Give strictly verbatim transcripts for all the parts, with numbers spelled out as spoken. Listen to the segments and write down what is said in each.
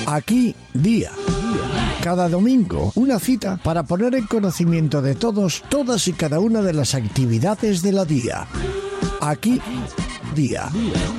Aquí Día. Cada domingo, una cita para poner en conocimiento de todos, todas y cada una de las actividades de la Día. Aquí Día.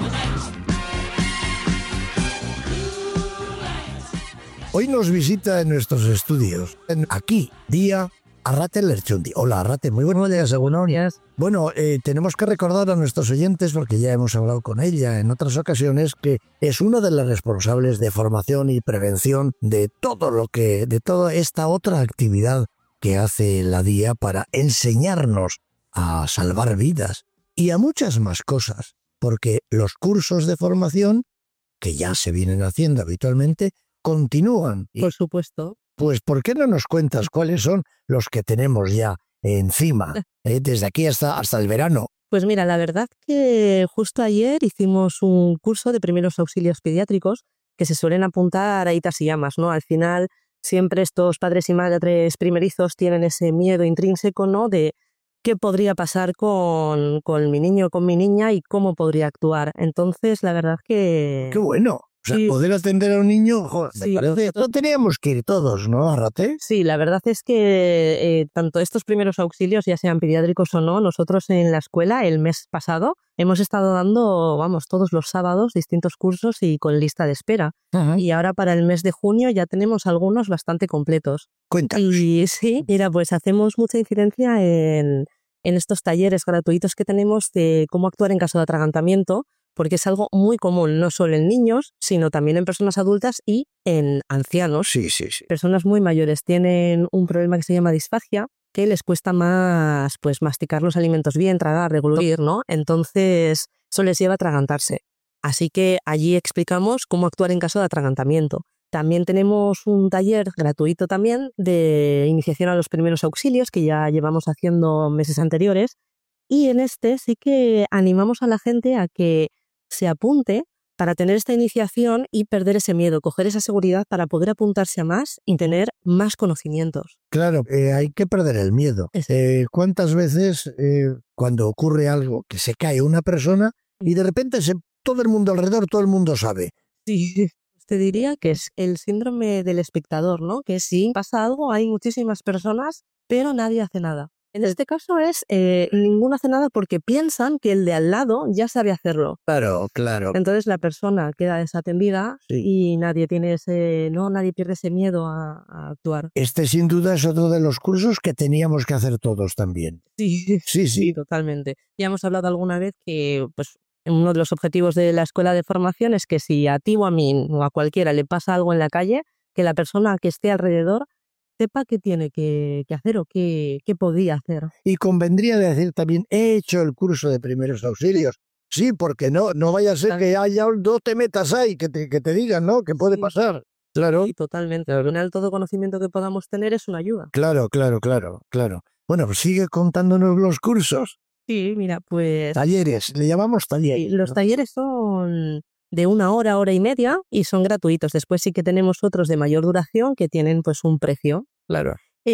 Hoy nos visita en nuestros estudios, en Aquí Día, Arrate Lerchundi. Hola Arrate, muy buenos días, buenos días. Bueno, eh, tenemos que recordar a nuestros oyentes, porque ya hemos hablado con ella en otras ocasiones, que es una de las responsables de formación y prevención de todo lo que, de toda esta otra actividad que hace la Día para enseñarnos a salvar vidas y a muchas más cosas, porque los cursos de formación, que ya se vienen haciendo habitualmente, continúan. Por supuesto. Pues, ¿por qué no nos cuentas cuáles son los que tenemos ya encima, eh, desde aquí hasta, hasta el verano? Pues mira, la verdad que justo ayer hicimos un curso de primeros auxilios pediátricos que se suelen apuntar a hitas y llamas, ¿no? Al final, siempre estos padres y madres primerizos tienen ese miedo intrínseco, ¿no? De qué podría pasar con, con mi niño o con mi niña y cómo podría actuar. Entonces, la verdad que... ¡Qué bueno! O sea, sí. Poder atender a un niño, joder, Sí. me parece, no teníamos que ir todos, ¿no, Arrate? Sí, la verdad es que eh, tanto estos primeros auxilios, ya sean pediátricos o no, nosotros en la escuela el mes pasado hemos estado dando, vamos, todos los sábados distintos cursos y con lista de espera. Ajá. Y ahora para el mes de junio ya tenemos algunos bastante completos. Cuéntanos. Y sí, mira, pues hacemos mucha incidencia en, en estos talleres gratuitos que tenemos de cómo actuar en caso de atragantamiento, porque es algo muy común, no solo en niños, sino también en personas adultas y en ancianos. Sí, sí, sí. Personas muy mayores tienen un problema que se llama disfagia, que les cuesta más pues masticar los alimentos bien, tragar, deglutir, ¿no? Entonces, eso les lleva a atragantarse. Así que allí explicamos cómo actuar en caso de atragantamiento. También tenemos un taller gratuito también de iniciación a los primeros auxilios, que ya llevamos haciendo meses anteriores, y en este sí que animamos a la gente a que se apunte para tener esta iniciación y perder ese miedo, coger esa seguridad para poder apuntarse a más y tener más conocimientos. Claro, eh, hay que perder el miedo. Eh, ¿Cuántas veces eh, cuando ocurre algo que se cae una persona y de repente se, todo el mundo alrededor, todo el mundo sabe? Sí, te diría que es el síndrome del espectador, ¿no? Que si pasa algo, hay muchísimas personas, pero nadie hace nada. En este caso es, eh, ninguno hace nada porque piensan que el de al lado ya sabe hacerlo. Claro, claro. Entonces la persona queda desatendida Sí. y nadie tiene ese, no, nadie pierde ese miedo a, a actuar. Este sin duda es otro de los cursos que teníamos que hacer todos también. Sí, Sí, sí, sí. totalmente. Ya hemos hablado alguna vez que, pues, uno de los objetivos de la escuela de formación es que si a ti o a mí o a cualquiera le pasa algo en la calle, que la persona que esté alrededor sepa qué tiene que, que hacer o qué, qué podría hacer. Y convendría decir también, he hecho el curso de primeros auxilios. Sí, porque no, no vaya a ser que haya no te metas ahí, que te, que te digan, ¿no? ¿Qué puede Sí. pasar? Claro. Sí, totalmente. Al final todo conocimiento que podamos tener es una ayuda. Claro, claro, claro, claro. Bueno, pues sigue contándonos los cursos. Sí, mira, pues... Talleres, le llamamos talleres. Sí, los ¿no? talleres son de una hora, hora y media y son gratuitos. Después sí que tenemos otros de mayor duración que tienen pues un precio. Claro.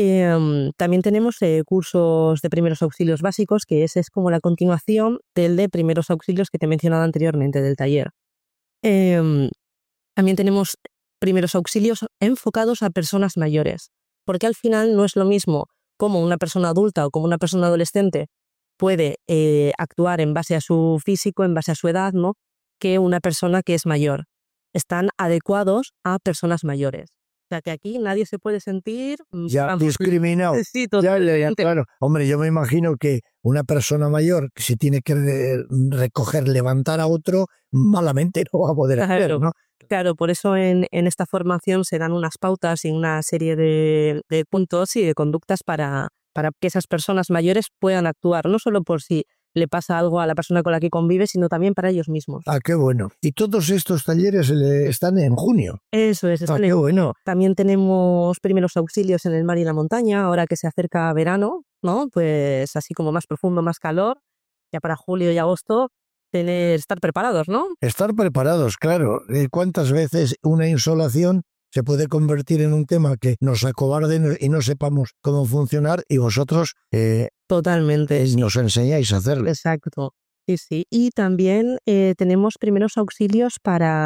Eh, también tenemos eh, cursos de primeros auxilios básicos, que ese es como la continuación del de primeros auxilios que te he mencionado anteriormente del taller. Eh, también tenemos primeros auxilios enfocados a personas mayores, porque al final no es lo mismo como una persona adulta o como una persona adolescente puede eh, actuar en base a su físico, en base a su edad, ¿no? Que una persona que es mayor. Están adecuados a personas mayores. O sea, que aquí nadie se puede sentir... Ya vamos, discriminado. Sí, Ya, totalmente. ya, claro. Hombre, yo me imagino que una persona mayor que se tiene que re- recoger, levantar a otro, malamente no va a poder hacer, Claro, ¿no? claro, por eso en, en esta formación se dan unas pautas y una serie de, de puntos y de conductas para, para que esas personas mayores puedan actuar, no solo por si le pasa algo a la persona con la que convive, sino también para ellos mismos. Ah, qué bueno. Y todos estos talleres eh, están en junio. Eso es. Ah, están qué en- bueno. También tenemos primeros auxilios en el mar y la montaña, ahora que se acerca verano, ¿no? Pues así como más profundo, más calor, ya para julio y agosto, tener, estar preparados, ¿no? Estar preparados, claro. Eh, ¿Cuántas veces una insolación se puede convertir en un tema que nos acobarde y no sepamos cómo funcionar y vosotros eh, Totalmente. eh, nos enseñáis a hacerlo? Exacto. Sí, sí. Y también eh, tenemos primeros auxilios para,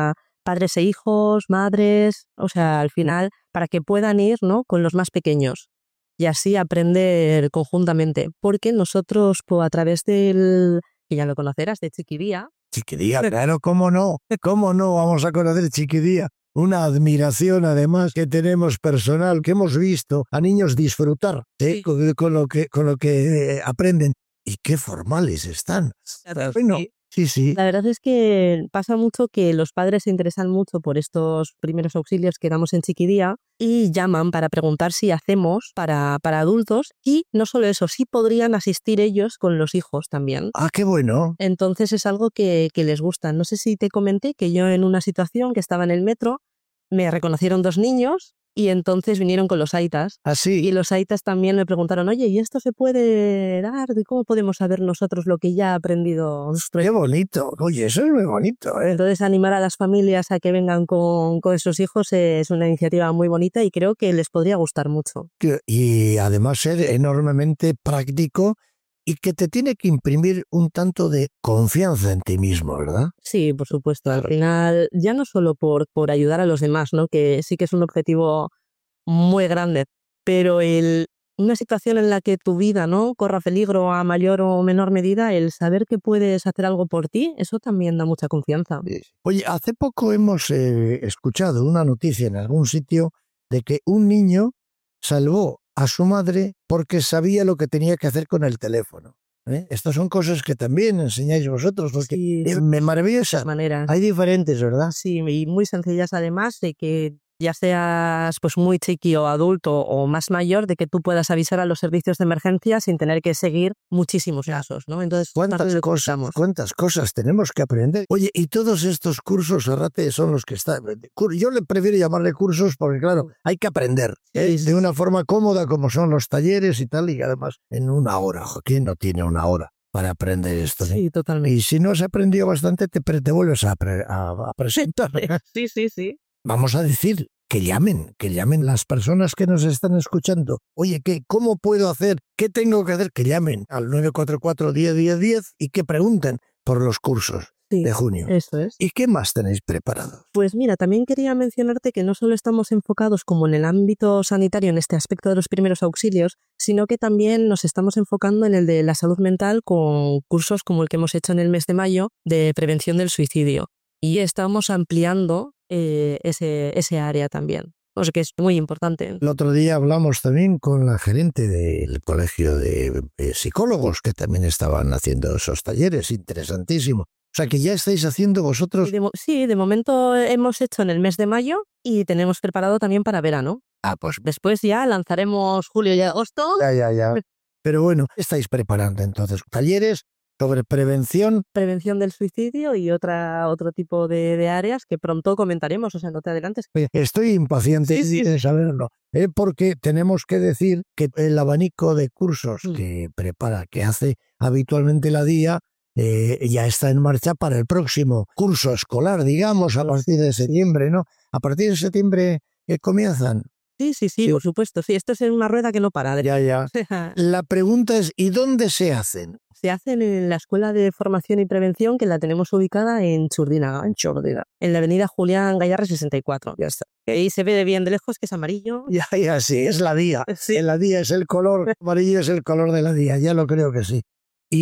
padres e hijos, madres, o sea, al final, para que puedan ir, ¿no?, con los más pequeños y así aprender conjuntamente. Porque nosotros, pues, a través del, que ya lo conocerás, de Chiquidía. Chiquidía, claro, cómo no, cómo no vamos a conocer Chiquidía. Una admiración, además, que tenemos personal, que hemos visto a niños disfrutar ¿eh? Sí. con, con lo que, con lo que eh, aprenden. Y qué formales están. Claro, Bueno, sí. sí, sí. La verdad es que pasa mucho que los padres se interesan mucho por estos primeros auxilios que damos en Chiquidía y llaman para preguntar si hacemos para, para adultos, y no solo eso, sí podrían asistir ellos con los hijos también. Ah, qué bueno. Entonces es algo que, que les gusta. No sé si te comenté que yo en una situación que estaba en el metro me reconocieron dos niños y entonces vinieron con los aitas. Así. Y los aitas también me preguntaron, oye, ¿y esto se puede dar? ¿Y cómo podemos saber nosotros lo que ya ha aprendido nuestro Qué hijo? bonito. Oye, eso es muy bonito, ¿eh? Entonces animar a las familias a que vengan con, con sus hijos es una iniciativa muy bonita y creo que les podría gustar mucho. Que- Y además ser enormemente práctico y que te tiene que imprimir un tanto de confianza en ti mismo, ¿verdad? Sí, por supuesto. Al final, ya no solo por, por ayudar a los demás, ¿no?, que sí que es un objetivo muy grande, pero el, una situación en la que tu vida, ¿no?, corra peligro a mayor o menor medida, el saber que puedes hacer algo por ti, eso también da mucha confianza. Oye, hace poco hemos eh, escuchado una noticia en algún sitio de que un niño salvó a su madre porque sabía lo que tenía que hacer con el teléfono. ¿eh? Estas son cosas que también enseñáis vosotros, porque Sí, es de maravillosa. muchas maneras. Hay diferentes, ¿verdad? Sí, y muy sencillas además, de que ya seas pues muy chiqui o adulto o más mayor, de que tú puedas avisar a los servicios de emergencia sin tener que seguir muchísimos casos, ¿no? Entonces, ¿Cuántas nosotros cosas, estamos. cuántas cosas tenemos que aprender? Oye, y todos estos cursos, Arrate, son los que están... cur- Yo le prefiero llamarle cursos porque, claro, hay que aprender ¿eh? Sí, sí, de una forma cómoda, como son los talleres y tal, y además en una hora. Jo, ¿quién no tiene una hora para aprender esto? ¿no? Sí, totalmente. Y si no has aprendido bastante, te, pre- te vuelves a, pre- a- a presentar. Sí, sí, sí. Vamos a decir que llamen, que llamen las personas que nos están escuchando. Oye, ¿qué, ¿cómo puedo hacer? ¿Qué tengo que hacer? Que llamen al nueve cuatro cuatro, diez, diez, diez y que pregunten por los cursos Sí, de junio. eso es. ¿Y qué más tenéis preparado? Pues mira, también quería mencionarte que no solo estamos enfocados como en el ámbito sanitario, en este aspecto de los primeros auxilios, sino que también nos estamos enfocando en el de la salud mental con cursos como el que hemos hecho en el mes de mayo de prevención del suicidio. Y estamos ampliando eh, ese, ese área también, o sea que es muy importante. El otro día hablamos también con la gerente del colegio de eh, psicólogos que también estaban haciendo esos talleres, interesantísimo. O sea que ya estáis haciendo vosotros... Y de mo- sí, de momento hemos hecho en el mes de mayo y tenemos preparado también para verano. Ah, pues Después ya lanzaremos julio y agosto. ya, ya, ya. Pero bueno, ¿qué estáis preparando entonces? Talleres sobre prevención. Prevención del suicidio y otra, otro tipo de, de áreas que pronto comentaremos, o sea, no te adelantes. Oye, estoy impaciente Sí, sí. de saberlo, ¿eh? Porque tenemos que decir que el abanico de cursos Mm. que prepara, que hace habitualmente la D I A, eh, ya está en marcha para el próximo curso escolar, digamos, a partir de septiembre, ¿no? A partir de septiembre eh, comienzan. Sí, sí, sí, Sí. por supuesto. Sí, esto es una rueda que no para. de- Ya, ya. La pregunta es, ¿y dónde se hacen? Se hacen en la Escuela de Formación y Prevención, que la tenemos ubicada en Churdínaga, en Churdínaga, en la avenida Julián Gallarre sesenta y cuatro. Ya está. Ahí se ve de bien de lejos que es amarillo. Ya, ya, sí, es la D I A. Sí. En la D I A es el color, amarillo es el color de la D I A, ya lo creo que sí.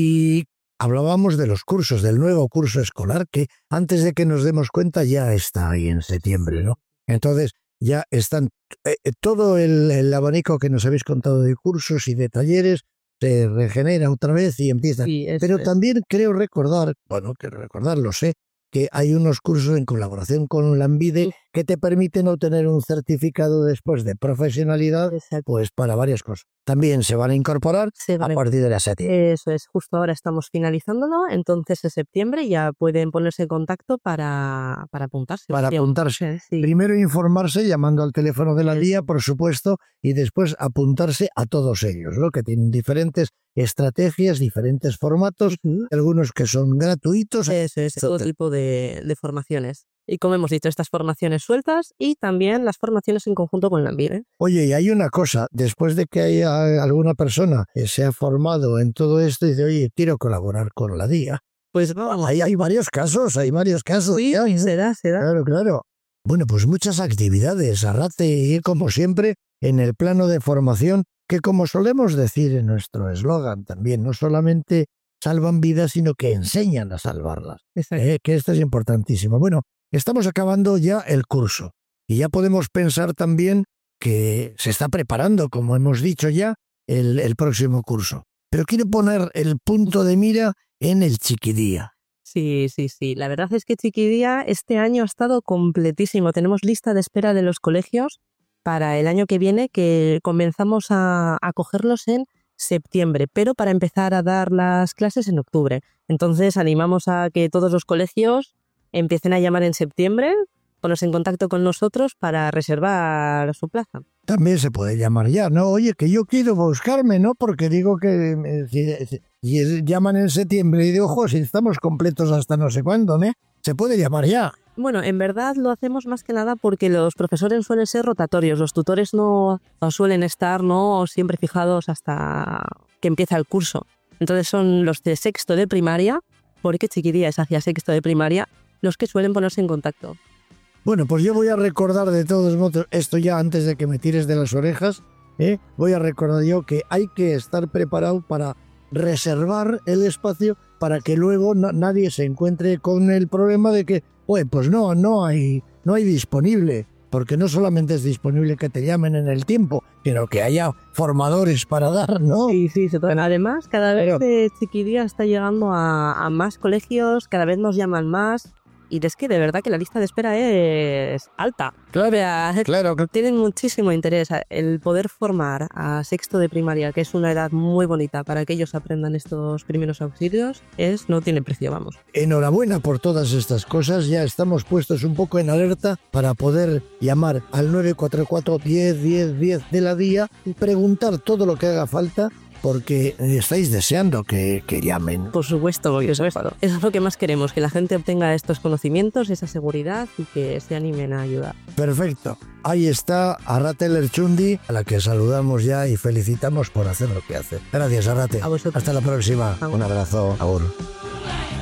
Y hablábamos de los cursos, del nuevo curso escolar, que antes de que nos demos cuenta ya está ahí en septiembre, ¿no? Entonces ya están, eh, eh, todo el, el abanico que nos habéis contado de cursos y de talleres se regenera otra vez y empieza. Sí, eso Pero es. también creo recordar, bueno, que recordar, lo sé, que hay unos cursos en colaboración con la Ambide Sí. que te permiten obtener un certificado después de profesionalidad, Exacto. pues para varias cosas. También se van a incorporar Se van a a- partir de la septiembre. Eso es, justo ahora estamos finalizándolo, entonces en septiembre ya pueden ponerse en contacto para, para apuntarse. Para Sí, apuntarse. sí. Primero informarse llamando al teléfono de la Eso. D I A, por supuesto, y después apuntarse a todos ellos, ¿no? Que tienen diferentes estrategias, diferentes formatos, Ujú. algunos que son gratuitos. Eso es, todo tipo de, de formaciones. Y como hemos dicho, estas formaciones sueltas y también las formaciones en conjunto con la Ambide. Oye, y hay una cosa, después de que haya alguna persona que se ha formado en todo esto y dice, oye, quiero colaborar con la D I A, Pues no. Hay, hay varios casos, hay varios casos. Sí, ya, ya. se da, se da. Claro, claro. Bueno, pues muchas actividades, Arrate, y como siempre, en el plano de formación, que como solemos decir en nuestro eslogan también, no solamente salvan vidas, sino que enseñan a salvarlas. Eh, que esto es importantísimo. Bueno, estamos acabando ya el curso y ya podemos pensar también que se está preparando, como hemos dicho ya, el, el próximo curso. Pero quiero poner el punto de mira en el Chiquidía. Sí, sí, sí. La verdad es que Chiquidía este año ha estado completísimo. Tenemos lista de espera de los colegios para el año que viene, que comenzamos a, a cogerlos en septiembre, pero para empezar a dar las clases en octubre. Entonces animamos a que todos los colegios empiecen a llamar en septiembre, ponerse en contacto con nosotros para reservar su plaza. También se puede llamar ya, ¿no? Oye, que yo quiero buscarme, ¿no? Porque digo que eh, si, si, si llaman en septiembre y digo, ojo, si estamos completos hasta no sé cuándo, ¿no? Se puede llamar ya. Bueno, en verdad lo hacemos más que nada porque los profesores suelen ser rotatorios, los tutores no, no suelen estar no siempre fijados hasta que empieza el curso. Entonces son los de sexto de primaria, porque Chiquidía es hacia sexto de primaria, los que suelen ponerse en contacto. Bueno, pues yo voy a recordar de todos modos, esto ya antes de que me tires de las orejas, ¿eh? Voy a recordar yo que hay que estar preparado para reservar el espacio para que luego no, nadie se encuentre con el problema de que, oye, pues no, no hay, no hay disponible, porque no solamente es disponible que te llamen en el tiempo, sino que haya formadores para dar, ¿no? Sí, sí, se pueden. Además, cada vez Pero... eh, Chiquidía está llegando a, a más colegios, cada vez nos llaman más. Y es que de verdad que la lista de espera es alta. Claro, claro. Tienen muchísimo interés el poder formar a sexto de primaria, que es una edad muy bonita para que ellos aprendan estos primeros auxilios, es no tiene precio, vamos. Enhorabuena por todas estas cosas. Ya estamos puestos un poco en alerta para poder llamar al nueve cuatro cuatro, diez, diez, diez de la día y preguntar todo lo que haga falta, porque estáis deseando que, que llamen. Por supuesto, eso es, eso es lo que más queremos, que la gente obtenga estos conocimientos, esa seguridad y que se animen a ayudar. Perfecto. Ahí está Arrate Lerchundi, a la que saludamos ya y felicitamos por hacer lo que hace. Gracias, Arrate. A vosotros. Hasta la próxima. Agur. Un abrazo. Agur.